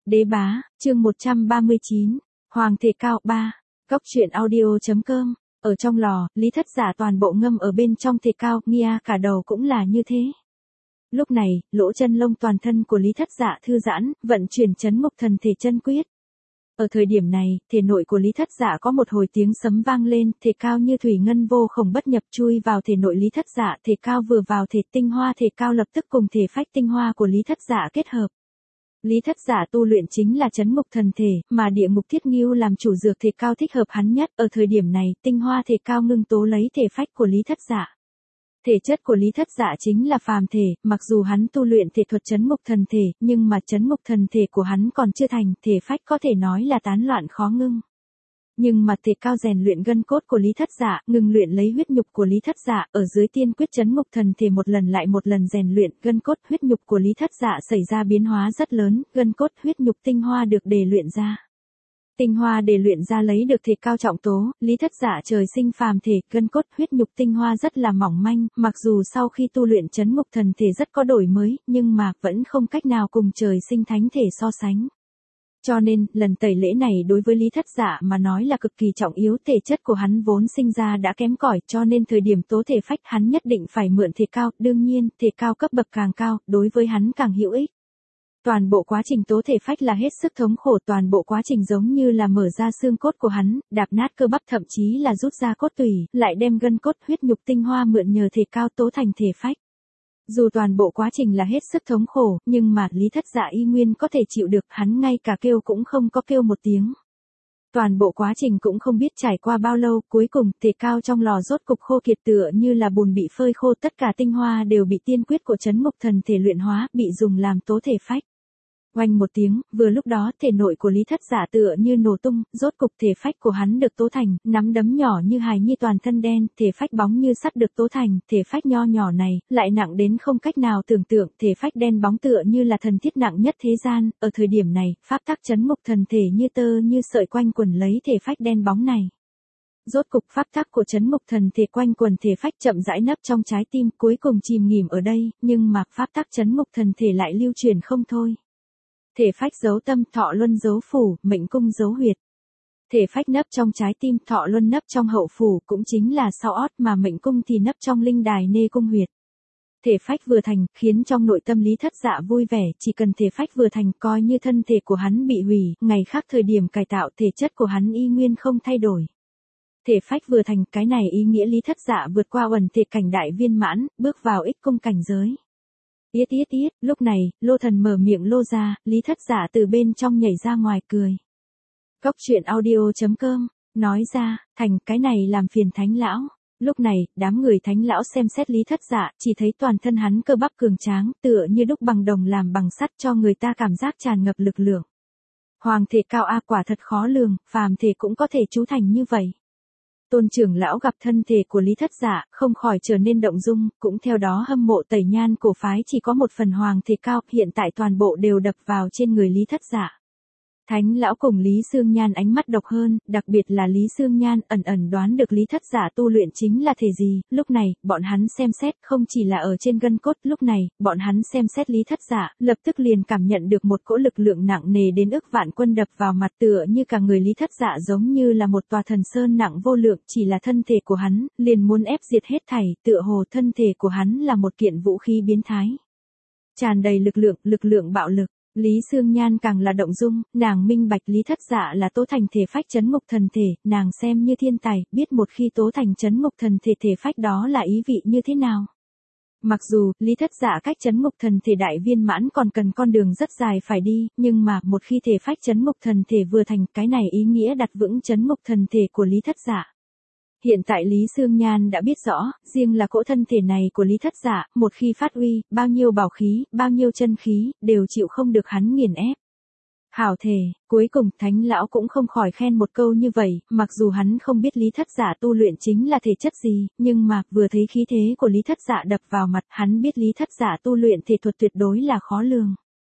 Đế bá, chương 139, Hoàng thể cao 3, Cốc truyện audio.com, ở trong lò, Lý Thất Giả toàn bộ ngâm ở bên trong thể cao, Nghia cả đầu cũng là như thế. Lúc này, lỗ chân lông toàn thân của Lý Thất Giả thư giãn, vận chuyển chấn ngục thần thể chân quyết. Ở thời điểm này, thể nội của Lý Thất Giả có một hồi tiếng sấm vang lên, thể cao như thủy ngân vô khổng bất nhập chui vào thể nội Lý Thất Giả, thể cao vừa vào thể tinh hoa thể cao lập tức cùng thể phách tinh hoa của Lý Thất Giả kết hợp. Lý Thất Giả tu luyện chính là chấn ngục thần thể, mà địa ngục thiết ngưu làm chủ dược thể cao thích hợp hắn nhất, ở thời điểm này, tinh hoa thể cao ngưng tố lấy thể phách của Lý Thất Giả. Thể chất của Lý Thất Giả chính là phàm thể, mặc dù hắn tu luyện thể thuật chấn ngục thần thể, nhưng mà chấn ngục thần thể của hắn còn chưa thành, thể phách có thể nói là tán loạn khó ngưng. Nhưng mà thể cao rèn luyện gân cốt của Lý Thất Giả, ngừng luyện lấy huyết nhục của Lý Thất Giả, ở dưới tiên quyết chấn ngục thần thể một lần lại một lần rèn luyện, gân cốt huyết nhục của Lý Thất Giả xảy ra biến hóa rất lớn, gân cốt huyết nhục tinh hoa được để luyện ra. Tinh hoa để luyện ra lấy được thể cao trọng tố, Lý Thất Giả trời sinh phàm thể, gân cốt huyết nhục tinh hoa rất là mỏng manh, mặc dù sau khi tu luyện chấn ngục thần thể rất có đổi mới, nhưng mà vẫn không cách nào cùng trời sinh thánh thể so sánh. Cho nên, lần tẩy lễ này đối với Lý Thất Giả mà nói là cực kỳ trọng yếu, thể chất của hắn vốn sinh ra đã kém cỏi, cho nên thời điểm tố thể phách hắn nhất định phải mượn thể cao, đương nhiên, thể cao cấp bậc càng cao, đối với hắn càng hữu ích. Toàn bộ quá trình tố thể phách là hết sức thống khổ, toàn bộ quá trình giống như là mở ra xương cốt của hắn, đạp nát cơ bắp thậm chí là rút ra cốt tủy, lại đem gân cốt huyết nhục tinh hoa mượn nhờ thể cao tố thành thể phách. Dù toàn bộ quá trình là hết sức thống khổ, nhưng mà Lý Thất Giả y nguyên có thể chịu được, hắn ngay cả kêu cũng không có kêu một tiếng. Toàn bộ quá trình cũng không biết trải qua bao lâu, cuối cùng, thể cao trong lò rốt cục khô kiệt tựa như là bùn bị phơi khô, tất cả tinh hoa đều bị tiên quyết của chấn ngục thần thể luyện hóa, bị dùng làm tố thể phách. Oanh một tiếng, vừa lúc đó thể nội của Lý Thất Giả tựa như nổ tung, rốt cục thể phách của hắn được tố thành, nắm đấm nhỏ như hài nhi toàn thân đen, thể phách bóng như sắt được tố thành, thể phách nho nhỏ này, lại nặng đến không cách nào tưởng tượng, thể phách đen bóng tựa như là thần thiết nặng nhất thế gian, ở thời điểm này, pháp tắc chấn ngục thần thể như tơ như sợi quanh quần lấy thể phách đen bóng này. Rốt cục pháp tắc của chấn ngục thần thể quanh quần thể phách chậm rãi nấp trong trái tim, cuối cùng chìm nghỉm ở đây, nhưng mà pháp tắc chấn ngục thần thể lại lưu truyền không thôi. Thể phách giấu tâm, thọ luân giấu phủ, mệnh cung giấu huyệt. Thể phách nấp trong trái tim, thọ luân nấp trong hậu phủ, cũng chính là sau ót, mà mệnh cung thì nấp trong linh đài nê cung huyệt. Thể phách vừa thành, khiến trong nội tâm Lý Thất Giả vui vẻ, chỉ cần thể phách vừa thành, coi như thân thể của hắn bị hủy, ngày khác thời điểm cải tạo thể chất của hắn y nguyên không thay đổi. Thể phách vừa thành, cái này ý nghĩa Lý Thất Giả vượt qua uẩn thể cảnh đại viên mãn, bước vào ích cung cảnh giới. Yết yết yết, lúc này, Lô Thần mở miệng lô ra, Lý Thất Giả từ bên trong nhảy ra ngoài cười. Cốc truyện audio.com, nói ra, thành cái này làm phiền Thánh Lão. Lúc này, đám người Thánh Lão xem xét Lý Thất Giả, chỉ thấy toàn thân hắn cơ bắp cường tráng, tựa như đúc bằng đồng làm bằng sắt cho người ta cảm giác tràn ngập lực lượng. Hoàng thể cao a quả thật khó lường, phàm thể cũng có thể chú thành như vậy. Tôn trưởng lão gặp thân thể của Lý Thất Giả, không khỏi trở nên động dung, cũng theo đó hâm mộ Tẩy Nhan cổ phái chỉ có một phần hoàng thể cao, hiện tại toàn bộ đều đập vào trên người Lý Thất Giả. Thánh lão cùng Lý Sương Nhan ánh mắt độc hơn, đặc biệt là Lý Sương Nhan ẩn ẩn đoán được Lý Thất Giả tu luyện chính là thể gì, lúc này, bọn hắn xem xét không chỉ là ở trên gân cốt, lúc này, bọn hắn xem xét Lý Thất Giả, lập tức liền cảm nhận được một cỗ lực lượng nặng nề đến ức vạn quân đập vào mặt, tựa như cả người Lý Thất Giả giống như là một tòa thần sơn nặng vô lượng, chỉ là thân thể của hắn, liền muốn ép diệt hết thảy, tựa hồ thân thể của hắn là một kiện vũ khí biến thái. Tràn đầy lực lượng bạo lực. Lý Sương Nhan càng là động dung, nàng minh bạch Lý Thất Giả là tố thành thể phách chấn ngục thần thể, nàng xem như thiên tài, biết một khi tố thành chấn ngục thần thể thể phách đó là ý vị như thế nào. Mặc dù, Lý Thất Giả cách chấn ngục thần thể đại viên mãn còn cần con đường rất dài phải đi, nhưng mà, một khi thể phách chấn ngục thần thể vừa thành, cái này ý nghĩa đặt vững chấn ngục thần thể của Lý Thất Giả. Hiện tại Lý Sương Nhan đã biết rõ, riêng là cỗ thân thể này của Lý Thất Giả, một khi phát uy, bao nhiêu bảo khí, bao nhiêu chân khí, đều chịu không được hắn nghiền ép. Hảo thể, cuối cùng Thánh Lão cũng không khỏi khen một câu như vậy, mặc dù hắn không biết Lý Thất Giả tu luyện chính là thể chất gì, nhưng mà, vừa thấy khí thế của Lý Thất Giả đập vào mặt, hắn biết Lý Thất Giả tu luyện thể thuật tuyệt đối là khó lường.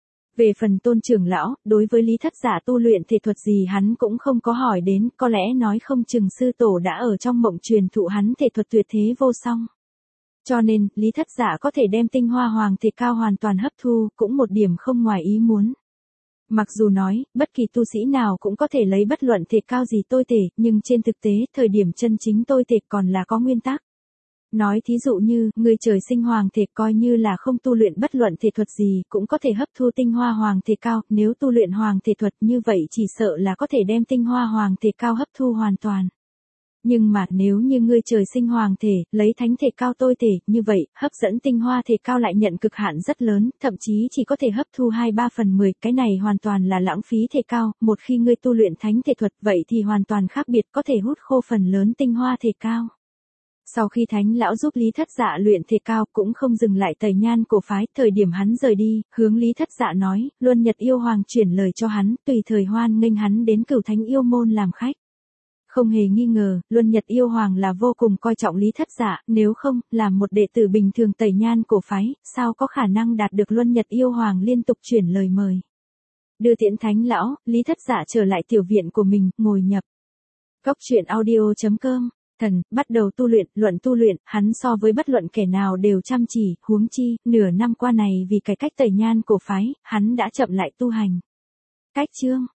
Về phần Tôn trưởng lão, đối với Lý Thất Giả tu luyện thể thuật gì hắn cũng không có hỏi đến, có lẽ nói không chừng sư tổ đã ở trong mộng truyền thụ hắn thể thuật tuyệt thế vô song. Cho nên, Lý Thất Giả có thể đem tinh hoa hoàng thể cao hoàn toàn hấp thu, cũng một điểm không ngoài ý muốn. Mặc dù nói, bất kỳ tu sĩ nào cũng có thể lấy bất luận thể cao gì tôi thể, nhưng trên thực tế, thời điểm chân chính tôi thể còn là có nguyên tắc. Nói thí dụ như, người trời sinh hoàng thể coi như là không tu luyện bất luận thể thuật gì, cũng có thể hấp thu tinh hoa hoàng thể cao, nếu tu luyện hoàng thể thuật như vậy chỉ sợ là có thể đem tinh hoa hoàng thể cao hấp thu hoàn toàn. Nhưng mà nếu như ngươi trời sinh hoàng thể, lấy thánh thể cao tôi thể, như vậy, hấp dẫn tinh hoa thể cao lại nhận cực hạn rất lớn, thậm chí chỉ có thể hấp thu 2/3/10, cái này hoàn toàn là lãng phí thể cao, một khi ngươi tu luyện thánh thể thuật vậy thì hoàn toàn khác biệt, có thể hút khô phần lớn tinh hoa thể cao. Sau khi Thánh lão giúp Lý Thất Dạ luyện thể cao cũng không dừng lại tẩy nhan cổ phái, thời điểm hắn rời đi, hướng Lý Thất Dạ nói, Luân Nhật yêu hoàng chuyển lời cho hắn, tùy thời hoan nghênh hắn đến Cửu Thánh yêu môn làm khách. Không hề nghi ngờ, Luân Nhật yêu hoàng là vô cùng coi trọng Lý Thất Dạ, nếu không, làm một đệ tử bình thường tẩy nhan cổ phái, sao có khả năng đạt được Luân Nhật yêu hoàng liên tục chuyển lời mời. Đưa tiễn Thánh lão, Lý Thất Dạ trở lại tiểu viện của mình, ngồi nhập. Góc truyện audio.com. Thần, bắt đầu luận tu luyện, hắn so với bất luận kẻ nào đều chăm chỉ, huống chi, nửa năm qua này vì cải cách tẩy nhan cổ phái, hắn đã chậm lại tu hành. Cách chương.